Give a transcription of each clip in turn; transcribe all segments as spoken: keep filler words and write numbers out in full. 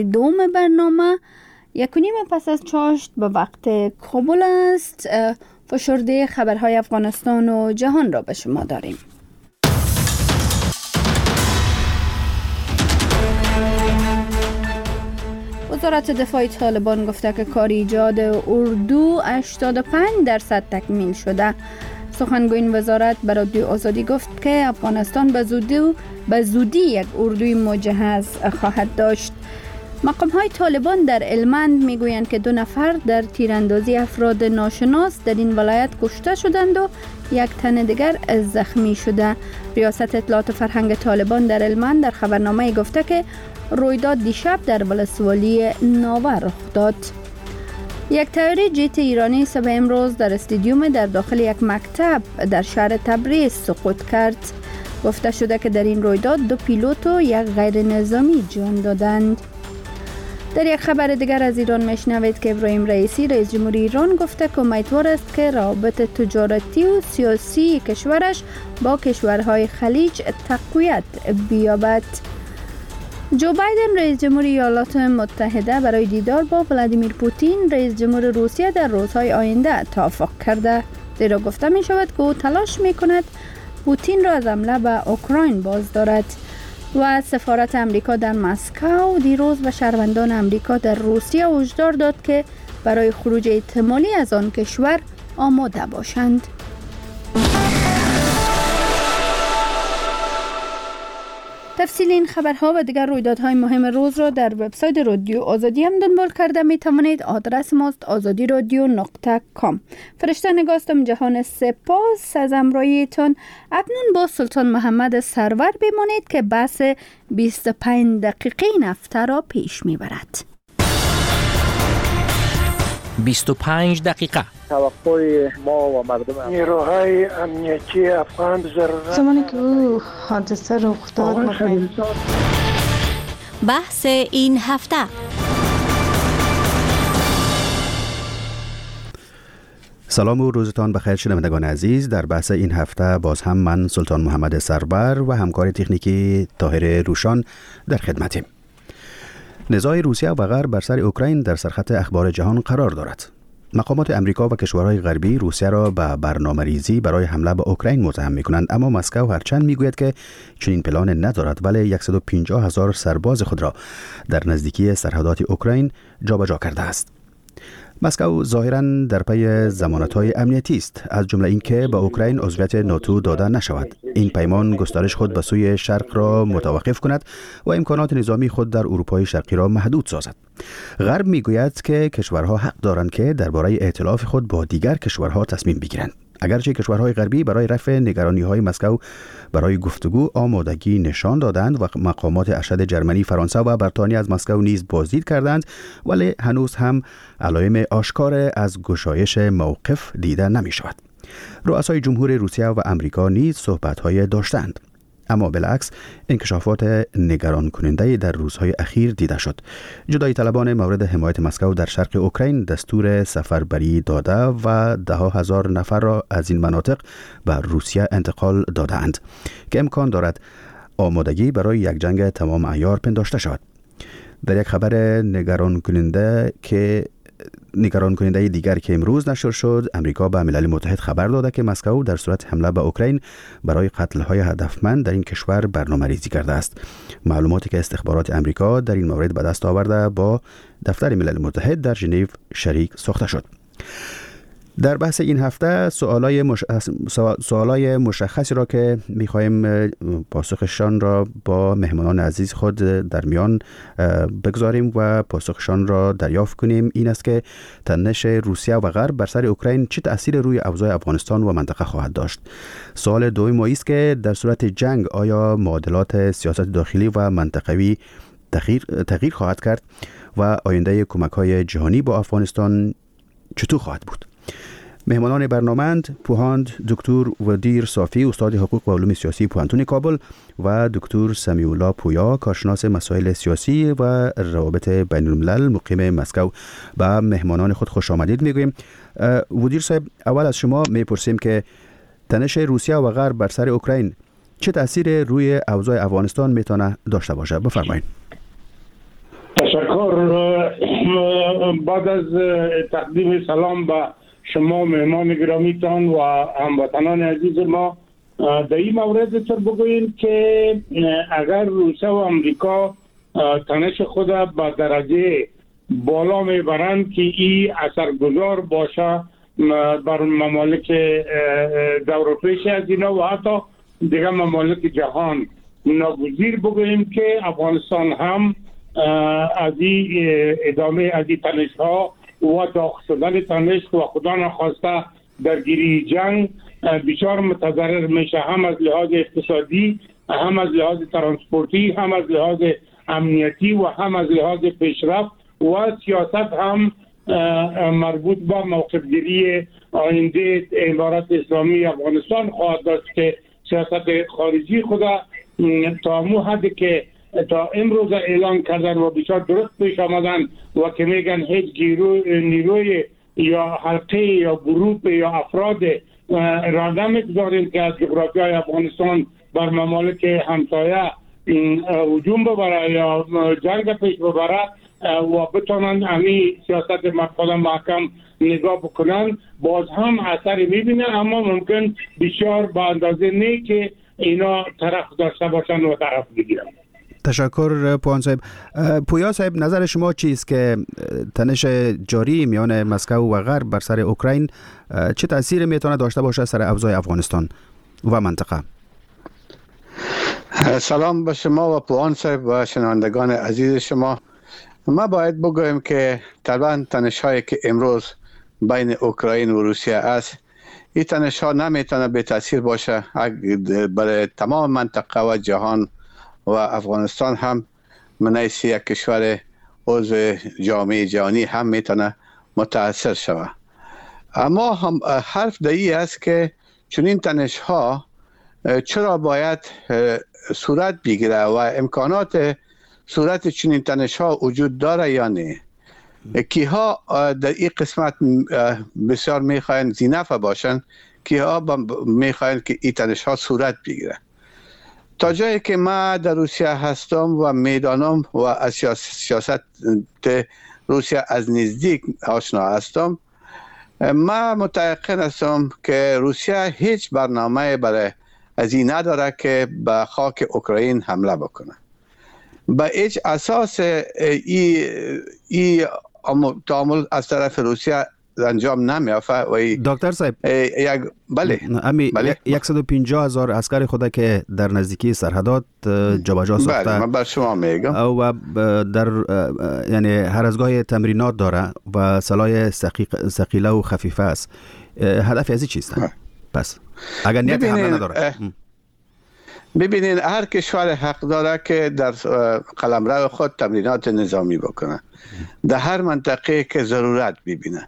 دوم برنامه یک و نیم پس از چاشت به وقت کابل است. فشرده خبرهای افغانستان و جهان را به شما داریم. وزارت دفاع طالبان گفته که کار ایجاد اردو هشتاد و پنج درصد تکمیل شده. سخنگوی این وزارت به رادیو آزادی گفت که افغانستان به زودی به زودی یک اردوی مجهز خواهد داشت. مقام‌های طالبان در هلمند میگویند که دو نفر در تیراندازی افراد ناشناس در این ولایت کشته شدند و یک تن دیگر زخمی شده. ریاست اطلاعات و فرهنگ طالبان در هلمند در خبرنامه گفته که رویداد دیشب در ولسوالی ناوه رخ داد. یک طیاره جت ایرانی صبح امروز در استادیوم در داخل یک مکتب در شهر تبریز سقوط کرد. گفته شده که در این رویداد دو پیلوت و یک غیر نظامی جان دادند. در یک خبر دیگر از ایران میشنوید که ابراهیم رئیسی رئیس جمهوری ایران گفته که امیدوار است که روابط تجارتی و سیاسی کشورش با کشورهای خلیج تقویت بیابد. جو بایدن رئیس جمهوری ایالات متحده برای دیدار با ولادیمیر پوتین رئیس جمهور روسیه در روزهای آینده توافق کرده. زیرا گفته می شود که او تلاش می کند پوتین را از حمله به اوکراین باز دارد. و سفارت امریکا در مسکو دیروز به شهروندان امریکا در روسیه هشدار داد که برای خروج احتمالی از آن کشور آماده باشند. تفصیل این خبرها و دیگر رویدادهای مهم روز را در وبسایت رادیو آزادی هم دنبال کرده می توانید. آدرس ماست آزادی رادیو نقطه کام. فرشته نگاستم جهان سپاس از همراهیتان. اکنون با سلطان محمد سرور بمانید که بحث بیست و پنج دقیقه این هفته را پیش می برد. بیست و پنج دقیقه توقع ما و مردم نیروهای امنیتی افغان ضرورت زمانی که او حادثه رخ داد بحث این هفته. سلام و روزتان بخیر شنوندگان عزیز. در بحث این هفته باز هم من سلطان محمد سرور و همکار تکنیکی طاهر روشان در خدمتیم. نزاع روسیه و غرب بر سر اوکراین در سرخط اخبار جهان قرار دارد. مقامات امریکا و کشورهای غربی روسیه را به برنامه‌ریزی برای حمله به اوکراین متهم می‌کنند، اما مسکو هرچند می‌گوید که چنین پلان ندارد، ولی صد و پنجاه هزار سرباز خود را در نزدیکی سرحدات اوکراین جابجا کرده است. مسکو ظاهراً در پی ضمانت‌های امنیتی است، از جمله اینکه به اوکراین عضویت ناتو داده نشود. این پیمان گسترش خود به سوی شرق را متوقف کند و امکانات نظامی خود در اروپای شرقی را محدود سازد. غرب میگوید که کشورها حق دارند که درباره ائتلاف خود با دیگر کشورها تصمیم بگیرند. اگرچه کشورهای غربی برای رفع نگرانی‌های مسکو برای گفتگو آمادگی نشان دادند و مقامات ارشد جرمنی، فرانسه و بریتانیا از مسکو نیز بازدید کردند، ولی هنوز هم علائم آشکار از گشایش موقف دیده نمی‌شود. رؤسای جمهور روسیه و امریکا نیز صحبت‌های داشتند، اما بالعکس انکشافات نگران کننده در روزهای اخیر دیده شد. جدایی طلبان مورد حمایت مسکو در شرق اوکراین دستور سفربری داده و ده هزار نفر را از این مناطق به روسیه انتقال دادند که امکان دارد آمادگی برای یک جنگ تمام عیار پنداشته شود. در یک خبر نگران کننده که نگران کننده دیگر که امروز نشر شد، امریکا به ملل متحد خبر داده که مسکو در صورت حمله به اوکراین برای قتل‌های هدفمند در این کشور برنامه‌ریزی کرده است. معلوماتی که استخبارات امریکا در این مورد به دست آورده با دفتر ملل متحد در ژنو شریک ساخته شد. در بحث این هفته سوالای مش... سوالای مشخصی را که می‌خوایم پاسخشان را با مهمانان عزیز خود در میان بگذاریم و پاسخشان را دریافت کنیم این است که تنش روسیه و غرب بر سر اوکراین چه تأثیر روی اوضاع افغانستان و منطقه خواهد داشت. سوال دوم است که در صورت جنگ آیا معادلات سیاست داخلی و منطقوی تغییر تغییر خواهد کرد و آینده کمک‌های جهانی با افغانستان چطور خواهد بود؟ مهمانان برنامه‌اند پوهاند دکتر ودیر صافی، استاد حقوق و علوم سیاسی پوهنتون کابل، و دکتر سمیولا پویا، کارشناس مسائل سیاسی و روابط بین الملل مقیم مسکو. به مهمانان خود خوش آمدید میگویم. ودیر صاحب، اول از شما میپرسیم که تنش روسیه و غرب بر سر اوکراین چه تأثیر روی اوضاع افغانستان میتونه داشته باشه؟ بفرمایید. تشکر. بعد از تقدیم سلام به شما مهمان گرامیتان و هموطنان عزیز ما، در این مورد تر بگوییم که اگر روسیه و امریکا تنش خود به درجه بالا میبرند که این اثرگذار باشه بر ممالک دور پیش از اینا و حتی دیگه ممالک جهان، ناگزیر بگوییم که افغانستان هم از این ادامه از این تنش ها و داغ شدن تنش و خدا نخواسته درگیری جنگ بسیار متضرر میشه، هم از لحاظ اقتصادی، هم از لحاظ ترانسپورتی، هم از لحاظ امنیتی و هم از لحاظ پیشرفت و سیاست هم مربوط با موقف گیری آینده امارات اسلامی افغانستان خواهد داشت که سیاست خارجی خدا تا مو حدی که تا امروز اعلان کردن و بسیار درست پیش آمدن و که میگن هیچ نیروی یا حلقه یا گروپ یا افراد را نمیگذاریم که از جغرافیای افغانستان بر ممالک همسایه هجوم ببره یا جنگ پیش ببره و بتونن امی سیاست مقاله محکم نگاه بکنن، باز هم اثر میبینه، اما ممکن بسیار با اندازه نه که اینا طرف داشته باشن و طرف بگیرن. تشکر پویان صاحب. پویا صاحب، نظر شما چیست که تنش جاری میان مسکو و غرب بر سر اوکراین چه تأثیر میتونه داشته باشه سر اوضاع افغانستان و منطقه؟ سلام به شما و پویان صاحب و شنوندگان عزیز شما. ما باید بگویم که طبعا تنش هایی که امروز بین اوکراین و روسیه است، این تنش ها نمیتونه به تاثیر باشه برای تمام منطقه و جهان و افغانستان هم من حیث یک کشور عضو جامعه جهانی هم میتونه متاثر شود. اما هم حرف دایی است که چنین تنش ها چرا باید صورت بگیره و امکانات صورت چنین تنش ها وجود داره یا نه. کیها در این قسمت بسیار میخواین زینف باشن، کیها میخواین که این تنش ها صورت بگیره. تا جایی که ما در روسیه هستم و میدانم و از سیاست روسیه از نزدیک آشنا هستم، ما متيقن هستم که روسیه هیچ برنامه برای از این نداره که به خاک اوکراین حمله بکنه. به هیچ اساس ای ای تعامل از طرف روسیه انجام نمیافته و دکتر صاحب یک بله امی بله. صد و پنجاه هزار عسکر خود که در نزدیکی سرحدات جابجا ساخته، بله من بر شما میگم، و در یعنی هر از گاهی تمرینات داره و سلاح ثقیله و خفیفه است. هدف از چیست؟ پس اگر نیت حمله نداره، ببینین هر کشور حق داره که در قلمرو خود تمرینات نظامی بکنه در هر منطقه که ضرورت ببینه.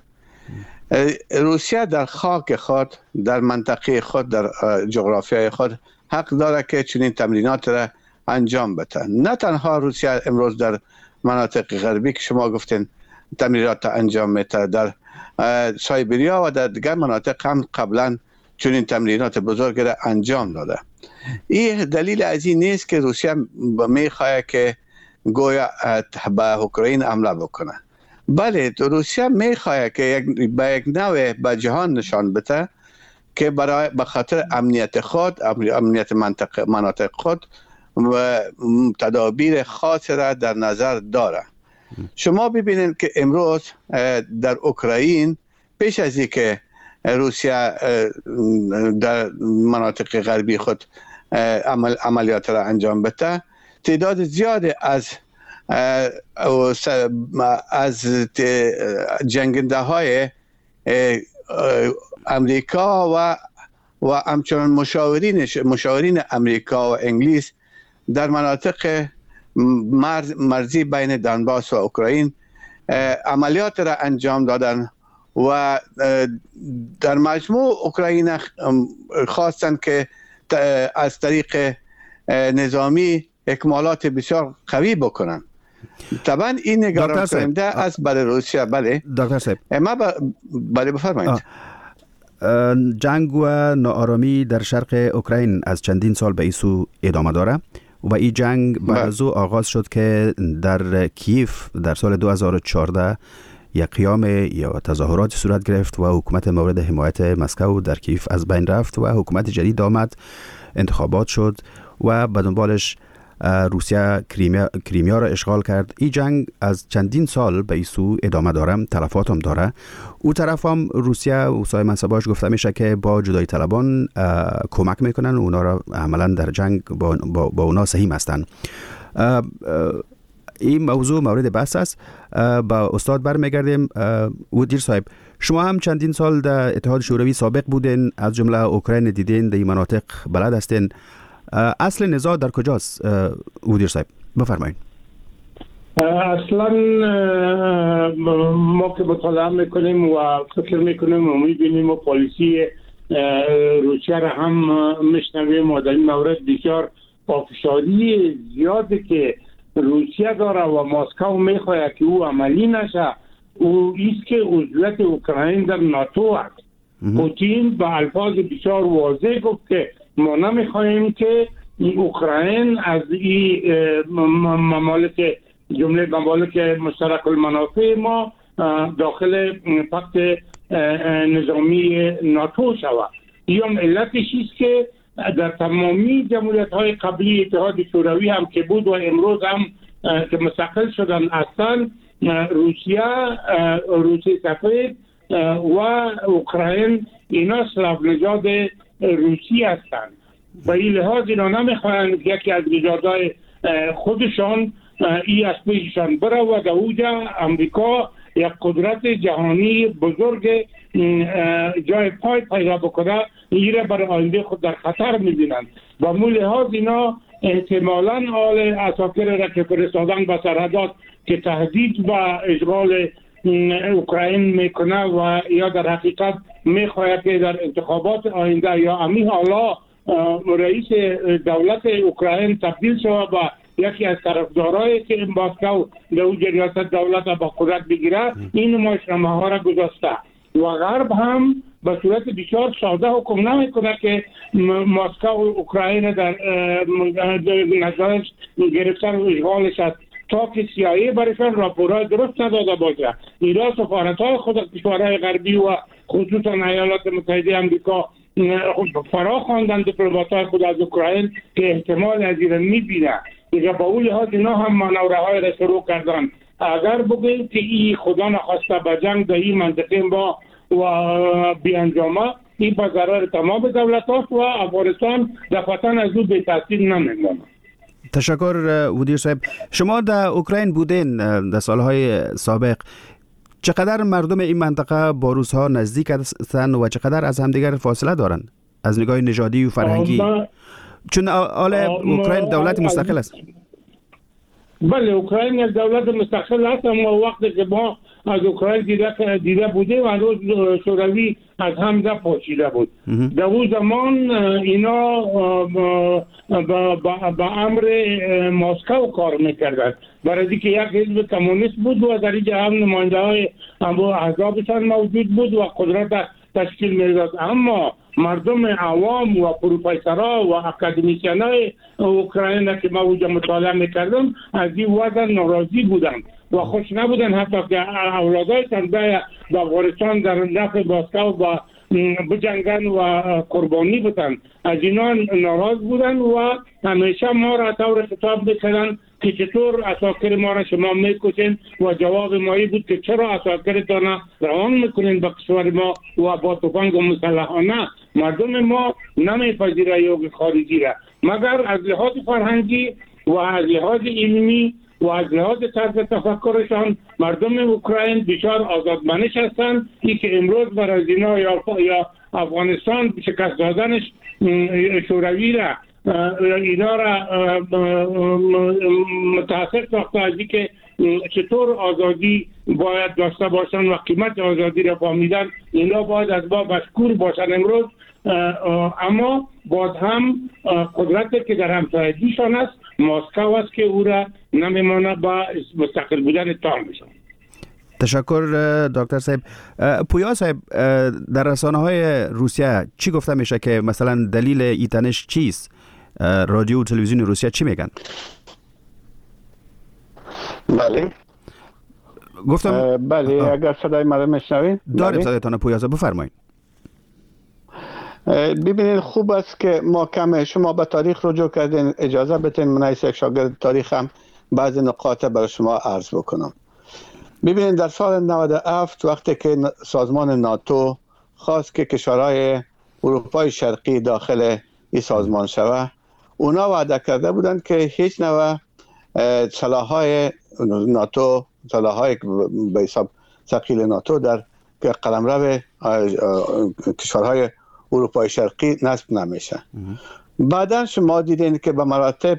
روسیه در خاک خود، در منطقه خود، در جغرافیای خود حق داره که چنین تمرینات را انجام بده. نه تنها روسیه امروز در مناطق غربی که شما گفتین تمرینات انجام میده، در سایبریا و در دیگر مناطق هم قبلا چنین تمرینات بزرگ را انجام داده. این دلیل از این نیست که روسیه میخواد که گویا به اوکراین حمله بکنه. بله روسیه میخواد که یک به یک نوع به جهان نشان بده که برای به خاطر امنیت خود، امنیت منطقه مناطق خود و تدابیر خاص را در نظر داره. شما ببینید که امروز در اوکراین پیش از اینکه روسیه در مناطق غربی خود عمل عملیات را انجام بده، تعداد زیاد از از جنگنده های امریکا و و همچنان مشاورین مشاورین امریکا و انگلیس در مناطق مرز مرزی بین دنباس و اوکراین عملیات را انجام دادن و در مجموع اوکراین خواستن که از طریق نظامی اکمالات بسیار قوی بکنن. طبعا این نگران کننده است برای روسیه. بله دکتر صاحب ما بله بفرمایید. جنگ و ناآرامی در شرق اوکراین از چندین سال به این سو ادامه داره و این جنگ بعد از او آغاز شد که در کیف در سال دو هزار و چهارده یک قیام یا تظاهرات صورت گرفت و حکومت مورد حمایت مسکو در کیف از بین رفت و حکومت جدید آمد، انتخابات شد و به دنبالش روسیه کریمیا, کریمیا را اشغال کرد. این جنگ از چندین سال به این سو ادامه داره، تلفات هم داره. او طرف هم روسیه و سایر منصباش گفته میشه که با جدای طلبان کمک میکنن و اونا را عملا در جنگ با, با, با اونا سهیم هستن. این موضوع مورد بحث است. با استاد برمیگردیم. ودیر صاحب، شما هم چندین سال در اتحاد شوروی سابق بودین، از جمله اوکراین دیدین، در این مناطق بلد هستین. اصل نزاع در کجاست ودیر صاحب؟ بفرمایید. اصلا ما که مطالعه میکنیم و فکر میکنیم و میبینیم و پالیسی روسیه را هم میشنویم و در این مورد بسیار پافشاری زیاده که روسیه داره و مسکو میخواهد که او عملی نشه. او ایست که عضویت اوکراین در ناتو است. پوتین به الفاظ بسیار واضح گفت که ما نمیخواهیم که اوکراین از این ممالک جمله ممالک مشترک المنافع ما داخل پخت نظامی ناتو شود. این علتش است که در تمامی جمهوریت های قبلی اتحاد شوروی هم که بود و امروز هم که مستقل شدن هستند، روسیه، روسیه سفید و اوکراین اینا اسلاو نژاد روسی هستند. به این لحاظ اینا نمیخواهند یکی از نژادهای خودشان ای از پیششان بره و در اوجا امریکا یک قدرت جهانی بزرگ جای پای پیدا بکنه، ایره برای آینده خود در خطر میبینند. و مو لحاظ اینا احتمالاً آل اساکر را که فرستادن به سرحدات که تهدید و اشغال اوکراین میکنه و یا در حقیقت میخواهد که در انتخابات آینده یا امی حالا رئیس دولت اوکراین تبدیل شود و یکی از طرفدارایی که مسکو در او ریاست دولت با قدرت بگیره، این نمایشنامه ها را گذاشته. و غرب هم به صورت بسیار ساده حکم نمیکنه که مسکو اوکراین در نظرش گرفتن و اشغالش است تا که سیایی برشان راپورهای درست نداده باشه. ایران سفارت‌های خود کشورهای غربی و خصوصا ایالات متحده آمریکا فرا خواندن دیپلمات‌های خود از اوکراین که احتمال از ایران می‌بینه. دیگه با اون لحاظ اینا هم مانورهای را شروع کردن. اگر بگیم که این خدا نخواسته به جنگ در این منطقه با و بیانجامه، این به ضرر تمام دولت‌ها و افغانستان دفعتاً از او به تاثیر نمیمونه. تشکر ودیر صاحب. شما در اوکراین بودین در سالهای سابق. چقدر مردم این منطقه با روس‌ها نزدیک هستند و چقدر از همدیگر فاصله دارند از نگاه نژادی و فرهنگی؟ آما... چون آل اوکراین دولت مستقل است. بله، اوکراین یک دولت مستقل است، اما وقتی که ما از اوکراین دیده, دیده بوده و روز شوروی از هم ده پاشیده بود. در اون زمان اینا با امر مسکو کار میکردن، برای که یک حزب کمونیست بود و در اینجا هم نماینده های احزابشان موجود بود و قدرت تشکیل میداد. اما مردم عوام و پروفسورها و اکادمیسیانای اوکراین که ما اوجا مطالعه میکردم از این وضع ناراضی بودن و خوش نبودن، حتی که اولادایشان به افغانستان در نفع مسکو و بجنگن و قربانی بودن. از اینا ناراض بودن و همیشه ما را طور خطاب میکردن که چطور اساکر ما را شما میکشین و جواب مایی بود که چرا اساکرتان روان میکنین به کشور ما و با تفنگ و مسلحانه. مردم ما نمیپذیره یوگ خارجی را، مگر از لحاظ فرهنگی و از لحاظ علمی و از لحاظ طرز تفکرشان مردم اوکراین بسیار آزادمنش هستند. این که امروز برای اینا یا یا افغانستان شکست دادنش شوروی را اینا را متأثر ساخته از که چطور آزادی باید داشته باشن و قیمت آزادی را فهمیدن. اینا باید از ما مشکور باشن امروز، اما باز هم قدرتی که در همسایگیشان است مسکو است که او را نمیمانه با مستقل بودن تام میشن. تشکر دکتر صاحب. پویا صاحب، در رسانه های روسیه چی گفته میشه که مثلا دلیل ایتنش چیست؟ رادیو و تلویزیون روسیه چی میگن؟ بله گفتم بله آه. اگر صدای مرا میشنوید داریم صدایتان پویا صاحب بفرمایید. ببینید خوب است که ما کم شما به تاریخ رجوع کردین، اجازه بدین من از یک شاگرد تاریخ هم بعضی نقاط برای شما عرض بکنم. ببینید در سال نود و هفت وقتی که سازمان ناتو خواست که کشورهای اروپای شرقی داخل این سازمان شود، اونا وعده کرده بودند که هیچ نوع سلاح‌های ناتو، سلاح‌های به حساب ثقیل ناتو در قلمرو کشورهای اروپای شرقی نصب نمیشه. بعدا شما دیدین که به مراتب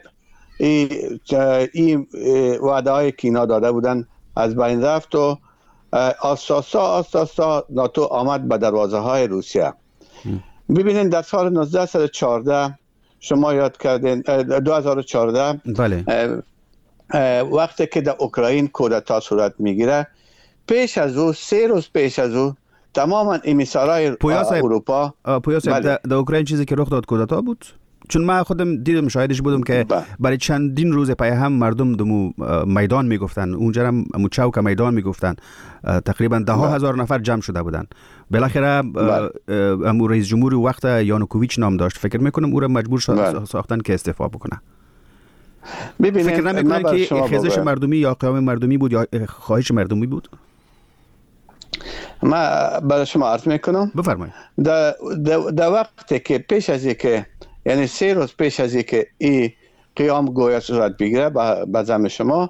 این وعده هایی که اینا داده بودن از بین رفت و آساسا آساسا ناتو آمد به دروازه های روسیه. ببینین در سال نوزده و چهارده شما یاد کردین دو هزار و چهارده بله وقتی که در اوکراین کودتا صورت میگیره، پیش از او سه روز پیش از او تماما امیسارای اروپا پویا صاحب در اوکراین چیزی که رخ داد کودتا بود؟ چون من خودم دیدم شاهدش بودم که برای چندین روز پای هم مردم دمو میدان میگفتن، اونجا هم مو چوک میدان میگفتن، تقریبا ده ها هزار نفر جمع شده بودن. بالاخره امو رئیس جمهور وقت یانوکوویچ نام داشت، فکر میکنم او را مجبور ساختن که استعفا بکنه. فکر نمیکنن که خیزش مردمی یا قیام مردمی بود یا خواهش مردمی بود؟ ما برای شما عرض میکنم. بفرمایید. در در وقتی که پیش از اینکه یعنی سه روز پیش از اینکه این قیام گویا صورت بگیره به زعم شما،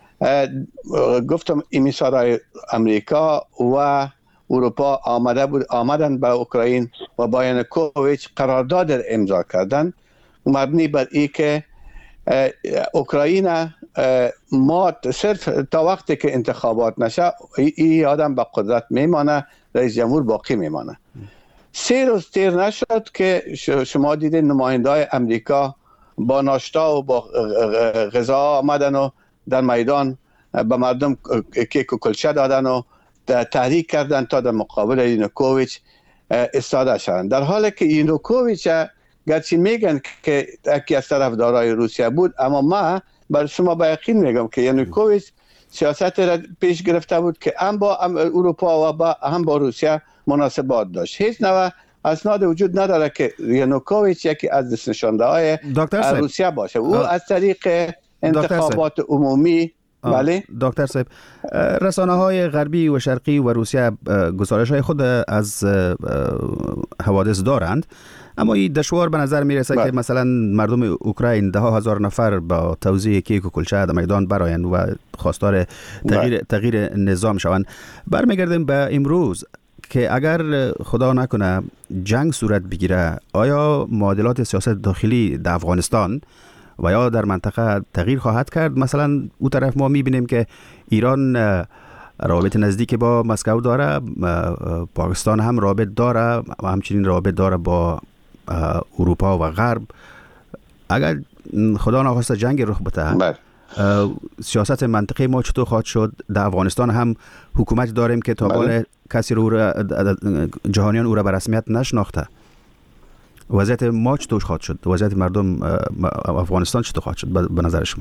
گفتم امیسارای امریکا و اروپا آمده بود آمدن به اوکراین و با یانوکوویچ قرارداد امضا کردن مبنی بر این که اوکراین ما صرف تا وقتی که انتخابات نشه این آدم به قدرت میمانه، رئیس جمهور باقی میمانه. سه روز تیر نشد که شما دیدین نماینده های امریکا با ناشتا و با غذا آمدن و در میدان به مردم کیک و کلچه دادن و تحریک کردن تا در مقابل یانوکوویچ ایستاده شدن، در حالی که یانوکوویچ گرچه میگن که یکی از طرفدارای روسیه بود، اما ما برای شما با یقین میگم که یانوکوویچ سیاست را پیش گرفته بود که هم با اروپا و با هم با روسیه مناسبات داشت. هیچ نوع اسناد وجود نداره که یانوکوویچ یکی از دست نشانده های روسیه باشه. او از طریق انتخابات عمومی بله دکتر صاحب، رسانه های غربی و شرقی و روسیه گزارش های خود از حوادث دارند، اما این دشوار به نظر میرسه که مثلا مردم اوکراین ده ها هزار نفر با توزیع کیک و کلچه در میدان برآیند و خواستار تغییر تغییر نظام شوند. برمیگردیم به امروز که اگر خدا نکنه جنگ صورت بگیره، آیا معادلات سیاست داخلی در افغانستان و یا در منطقه تغییر خواهد کرد؟ مثلا او طرف ما میبینیم که ایران روابط نزدیک با مسکو داره، پاکستان هم رابط داره و همچنین رابط داره با اروپا و غرب. اگر خدا نخواسته جنگ رخ بده، سیاست منطقه ما چطور خواهد شد؟ در افغانستان هم حکومت داریم که تا حال کسی رو جهانیان او را به رسمیت نشناخته. وضعیت ما چطور خواهد شد؟ وضعیت مردم افغانستان چطور خواهد شد به نظر شما؟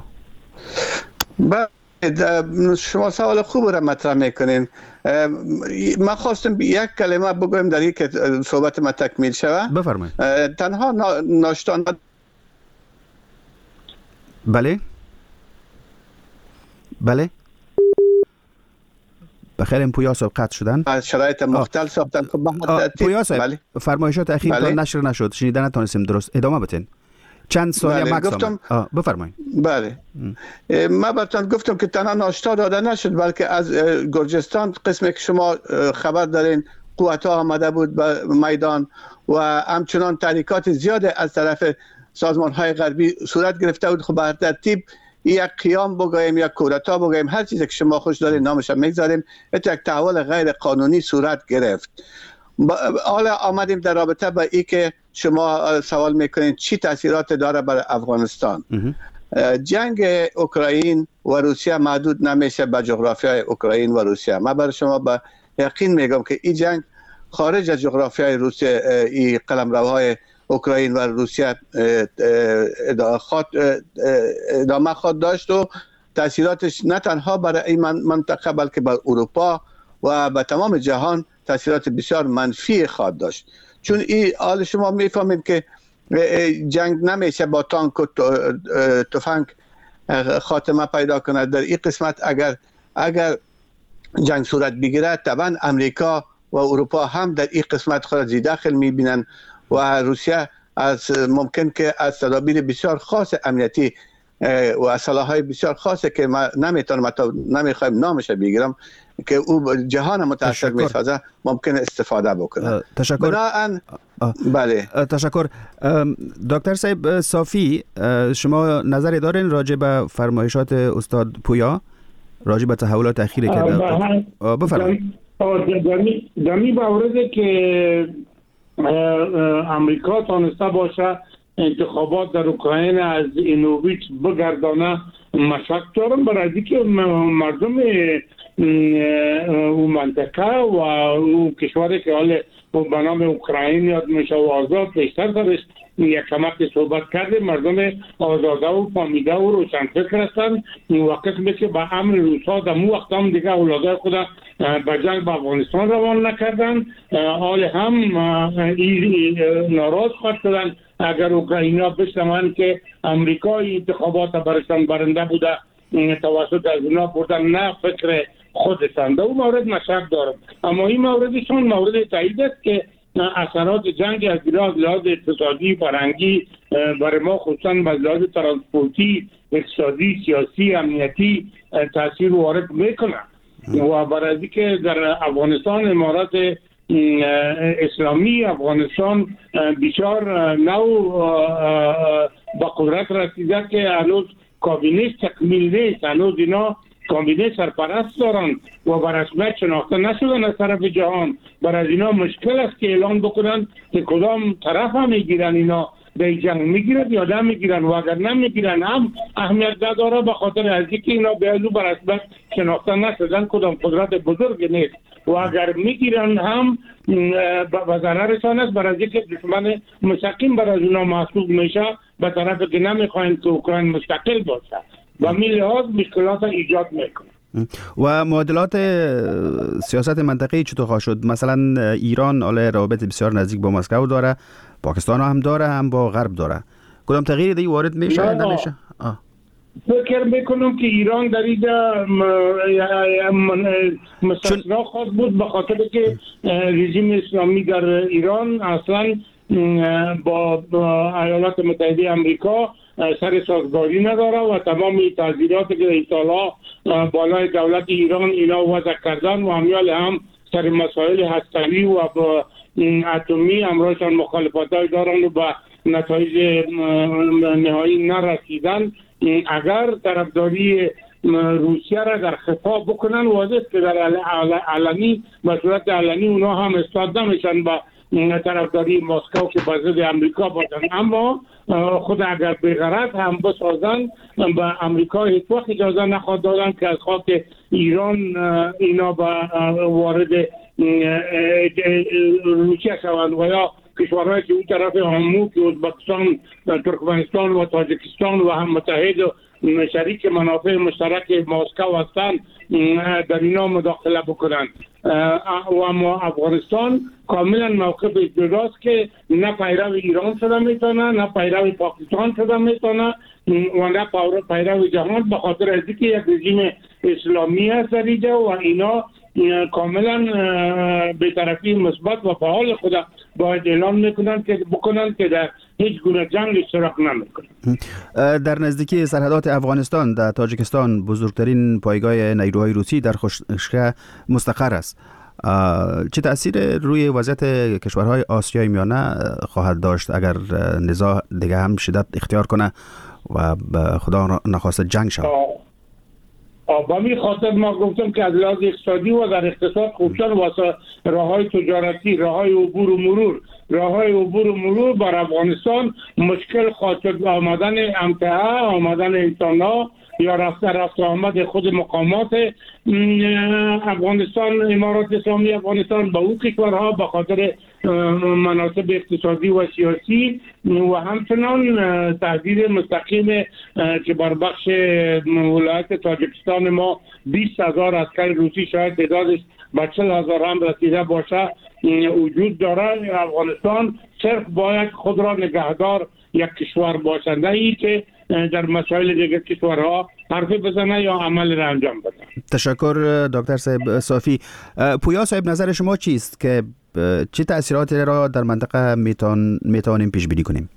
شما سوال خوب را مطرح میکنین. من خواستم یک کلمه بگویم در این که صحبت ما تکمیل شود. بفرمایید. تنها ناشتان بله بله بخیر. این پویا صاحب قطع شدن، شرایط مختلف ساختن. پویا صاحب فرمایشات اخیر تا نشر نشد، شنیدن نتونستیم درست. ادامه بدین. چند ثانیه مکس بفرمایید. بله من براتون گفتم که تنها ناشتا داده نشد، بلکه از گرجستان قسمی که شما خبر دارین قوت ها آمده بود به میدان و همچنان تحریکات زیاد از طرف سازمان های غربی صورت گرفته بود. خب به ترتیب یک قیام بگویم، یک کودتا بگویم، هر چیزی که شما خوش دارین نامش میگذاریم، یک تحول غیر قانونی صورت گرفت. حالا آمدیم در رابطه با ای که شما سوال میکنین چی تاثیرات داره بر افغانستان. جنگ اوکراین و روسیه محدود نمیشه به جغرافیای اوکراین و روسیه. من برای شما با یقین میگم که این جنگ خارج از جغرافیای روسیه، این قلمروهای اوکراین و روسیه ادامه خواهد داشت و تاثیراتش نه تنها برای این منطقه بلکه بر اروپا و به تمام جهان تاثیرات بسیار منفی خواهد داشت. چون این حال شما میفهمید که جنگ نمیشه با تانک و تفنگ خاتمه پیدا کنه. در این قسمت اگر اگر جنگ صورت بگیره طبعا امریکا و اروپا هم در این قسمت خود زی داخل میبینن و روسیه از ممکن که از تدابیر بسیار خاص امنیتی و اصلاحهای بسیار خاصه که ما نمیتونم نمیخوایم نامش بگیرم که او جهان متاثر میسازه ممکن استفاده بکنه. تشکر. بنابراین بله تشکر. دکتر صاحب صافی، شما نظری دارین راجع به فرمایشات استاد پویا راجع به تحولات اخیری که بفرمایید؟ در این مورد که امریکا تانسته باشه انتخابات در اوکراین از اینوویچ بگردانه مشک دارم، برای اینکه مردم اون منطقه و اون کشوری که حال به نام اوکراین یاد میشه و آزاد بیشتر درش یک کمک صحبت کرده، مردم آزاده و فامیده و روشنفکر هستند. وقت که به امر روسا در مو وقت هم دیگه اولادای خود به جنگ به افغانستان روان نکردن، حال هم ناراض خواهد شدن اگر اوکراینیا بشنون که امریکای انتخابات برشان برنده بوده توسط از اونا بردن، نه فکر خودشان. در اون مورد مشک دارم، اما این موردشون مورد تایید است که اثرات جنگ از لحاظ اقتصادی فرهنگی برای ما خصوصا به لحاظ ترانسپورتی، اقتصادی، سیاسی، امنیتی تاثیر وارد میکنه و برای اینکه در افغانستان امارات اسلامی افغانستان بسیار نو با قدرت رسیده که هنوز کابینه تکمیل نیست، هنوز اینا کابینه سرپرست دارن و بر رسمیت شناخته نشدن از طرف جهان. برای اینا مشکل است که اعلان بکنن که کدام طرف هم میگیرن، اینا در جنگ میگیرن یا نمیگیرن و اگر نمیگیرن هم اهمیت نداره به خاطر از اینکه اینا به علو بر رسمیت شناخته نشدن، کدام قدرت بزرگ نیست و اگر میگیرن هم به ضررشان است، برای اینکه دشمن مستقیم برای اونا محسوب میشه به طرف که نمیخواین که اوکراین مستقل باشه و می لحاظ مشکلات ایجاد میکنه. و معادلات سیاست منطقه‌ای چطور خواهد شد؟ مثلا ایران حالا روابط بسیار نزدیک با مسکو داره، پاکستان هم داره، هم با غرب داره. کدام تغییری دیگه وارد میشه نمیشه؟ فکر میکنم که ایران در اینجا مستثنا خواهد بود به خاطر که رژیم اسلامی در ایران اصلا با ایالات متحده آمریکا سر سازگاری نداره و تمام تعذیرات که ایتالا بالای دولت ایران اینا وضع کردن و همیال هم سر مسائل هسته‌ای و با اتمی امرایشان مخالفتای دارن و با نتایج نهایی نرسیدن. اگر طرفداری روسیه را در خفا بکنن واضح که در علنی به صورت علنی اونا هم اثبات نمیشن با طرفداری مسکو که با ضد امریکا باشن، اما خود اگر بغرض هم بسازن به امریکا هیچ وقت اجازه نخواهد دادن که از خاک ایران اینا به وارد روسیه شوند و یا کشورهایی که اون طرف همو که ازبکستان، ترکمنستان و تاجیکستان و هم متحد و شریک منافع مشترک مسکو هستند در اینا مداخله بکنند. و اما افغانستان کاملا موقف جداست که نه پیرو ایران شده میتونه، نه پیرو پاکستان شده میتونه و نه پیرو جهان، به خاطر از اینکه یک رژیم اسلامی هست در اینجا و اینا کاملا بی‌طرفی مثبت و فعال خود باید اعلام میکنن که بکنن که در هیچ گونه جنگ اشتراک نمیکنن. در نزدیکی سرحدات افغانستان در تاجیکستان بزرگترین پایگاه نیروهای روسی در خشکه مستقر است. چه تأثیر روی وضعیت کشورهای آسیای میانه خواهد داشت اگر نزاع دیگه هم شدت اختیار کنه و به خدا نخواسته جنگ شود؟ با می خاطر ما گفتم که از لحاظ اقتصادی و در اقتصاد خصوصا واسه راههای تجارتی، راههای عبور و مرور راههای عبور و مرور بر افغانستان مشکل خواهد شد. آمدن امتحه، آمدن انسان‌ها یا رفته رفته آمد خود مقامات افغانستان، امارات اسلامی افغانستان با او کشورها به خاطر مناسب اقتصادی و سیاسی و همچنان تهدید مستقیم که بر بخش ولایت تاجیکستان ما بیست هزار عسکر روسی شاید تعدادش به چهل هزار هم رسیده باشه وجود داره. افغانستان صرف باید خود را نگهدار یک کشور باشنده ای که در مسائل دیگر کشورها حرفی بزنه یا عمل را انجام بده. تشکر دکتر صاحب صافی. پویا صاحب نظر شما چیست که چه تأثیراتی را در منطقه میتون میتونیم پیش بینی کنیم؟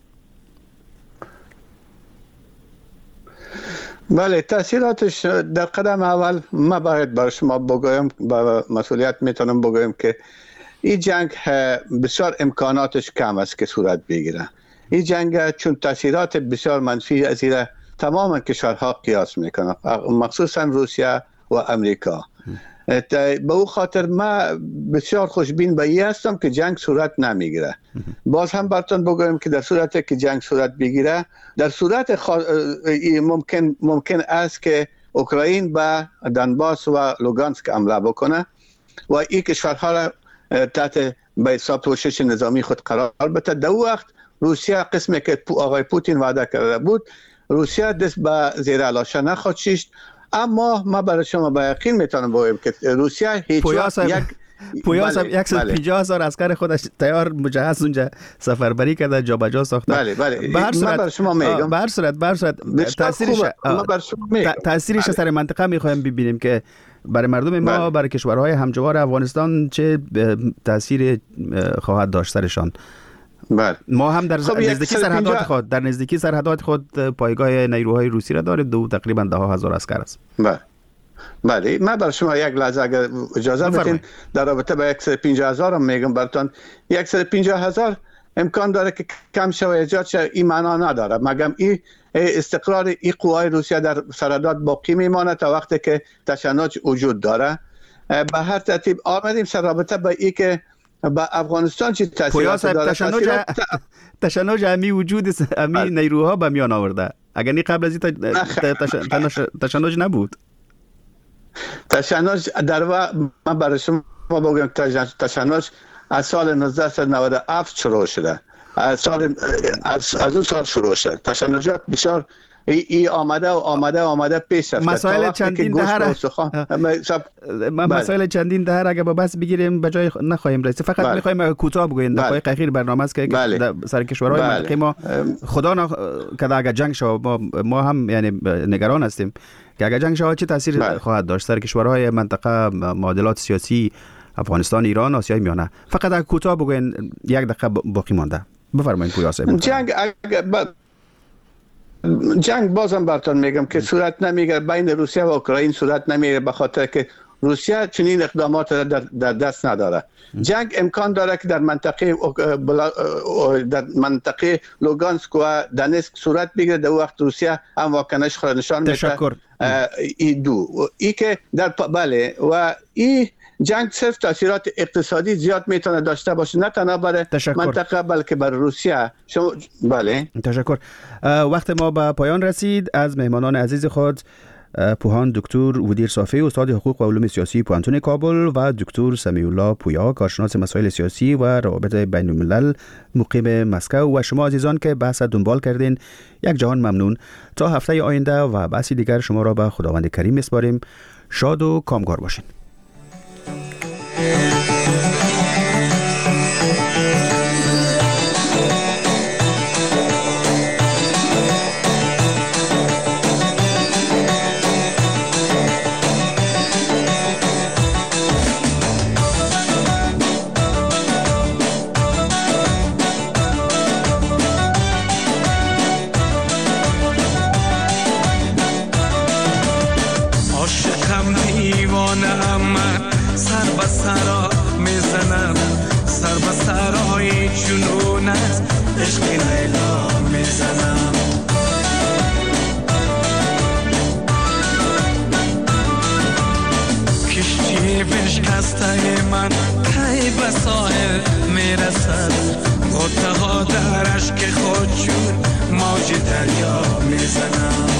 بله، تأثیراتش در قدم اول ما باید بر شما بگویم، با مسئولیت میتونم بگویم که این جنگ بسیار امکاناتش کم است که صورت بگیره. این جنگ چون تأثیرات بسیار منفی از این تمام کشورها قیاس میکنه، مخصوصا روسیه و امریکا. به او خاطر ما بسیار خوشبین به این هستم که جنگ صورت نمیگیره. باز هم براتون بگویم که در صورتی که جنگ صورت بگیره، در صورت خوا... ممکن ممکن است که اوکراین به دنباس و لوگانسک حمله بکنه و این کشورها را تحت به حساب پوشش نظامی خود قرار بده. در وقت روسیه قسمی که آقای پوتین وعده کرده بود، روسیه دست به زیر علاشه نخواهد شیشت. اما ما برای شما با یقین میتونم بگویم که روسیه هیچ وقت یک پویا صاحب صد و پنجاه هزار عسکر خودش تیار مجهز اونجا سفربری کرده، جابجا ساخته. بله بله. به هر صورت برای شما میگم، به هر صورت به هر صورت تاثیرش تاثیرش بله. سر منطقه میخوایم ببینیم که برای مردم ما بله. برای کشورهای همجوار افغانستان چه تاثیر خواهد داشت سرشان. بله. ما هم در خب نزدیکی سرحدات خود در نزدیکی سرحدات خود پایگاه نیروهای روسی را داریم، دو تقریبا ده هزار عسکر است. بله بله. من برای شما یک لحظه اگر اجازه بدین در رابطه با صد و پنجاه هزار هم میگم براتون. صد و پنجاه هزار امکان داره که کم شوه ایجاد شه، این معنا نداره، مگم این استقرار این قوای روسیه در سرحدات باقی میمانه تا وقتی که تشنج وجود داره. به هر ترتیب آمدیم سر رابطه با این که با افغانستان چی تاثیرات داره. تشنج تشنج امی وجود امی نیروها به میان آورده، اگر نی قبل از این تشنج نبود. تشنج در واقع من برای شما بگم تشنج از سال نوزده نود و هفت شروع شده، از سال از, از اون سال شروع شده. تشنجات بسیار ای, ای آمده و آمده و آمده پیش رفته. مسائل چندین دهه مسائل چندین دهه اگه با بس بگیریم به جای نخواهیم رسید. فقط بله. میخوایم کوتاه بگویم دقایق اخیر برنامه است که بله. سر کشورهای بله. منطقه ما خدا نکنه اگه جنگ شود ما, ما هم یعنی نگران هستیم که اگه جنگ شود چه تاثیر بله. خواهد داشت سر کشورهای منطقه، معادلات سیاسی افغانستان، ایران، آسیای میانه. فقط اگه کوتاه بگوین یک دقیقه باقی مانده. بفرمایید پویا صاحب. جنگ ب... جنگ بازم براتون میگم که صورت نمیگیره بین روسیه و اوکراین، صورت نمیگیره به خاطر که روسیه چنین اقدامات را در, در دست نداره. جنگ امکان داره که در منطقه در منطقه لوگانسک و دانسک صورت بگیره. در وقت روسیه هم واکنش خود نشان میده. ای دو ای که در بله و ای جنگ صرف تاثیرات اقتصادی زیاد میتونه داشته باشه، نه تنها برای منطقه بلکه برای روسیه. شما بله تشکر. وقت ما به پایان رسید. از مهمانان عزیز خود پوهان دکتر ودیر صافی استاد حقوق و علوم سیاسی پوهنتون کابل و دکتر سمیع الله پویا کارشناس مسائل سیاسی و روابط بین الملل مقیم مسکو و شما عزیزان که بحث دنبال کردین یک جهان ممنون. تا هفته آینده و بحثی دیگر شما را به خداوند کریم میسپاریم. شاد و کامگار باشین. سرا میزنم سر به سرای جنونت عشق لیلا میزنم. کشتی بشکسته من کی به ساحل میرسد، غوطه ها در اشک خود چون موج دریا میزنم.